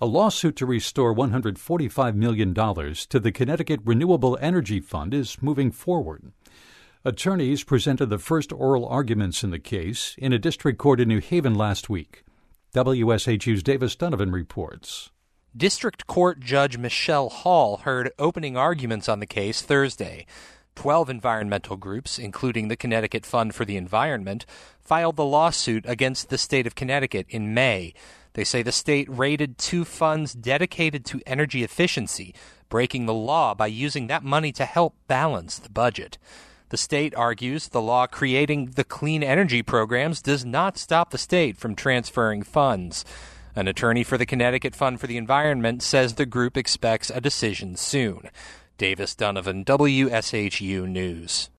A lawsuit to restore $145 million to the Connecticut Renewable Energy Fund is moving forward. Attorneys presented the first oral arguments in the case in a district court in New Haven last week. WSHU's Davis Donovan reports. District Court Judge Michelle Hall heard opening arguments on the case Thursday. 12 environmental groups, including the Connecticut Fund for the Environment, filed the lawsuit against the state of Connecticut in May. They say the state raided two funds dedicated to energy efficiency, breaking the law by using that money to help balance the budget. The state argues the law creating the clean energy programs does not stop the state from transferring funds. An attorney for the Connecticut Fund for the Environment says the group expects a decision soon. Davis Donovan, WSHU News.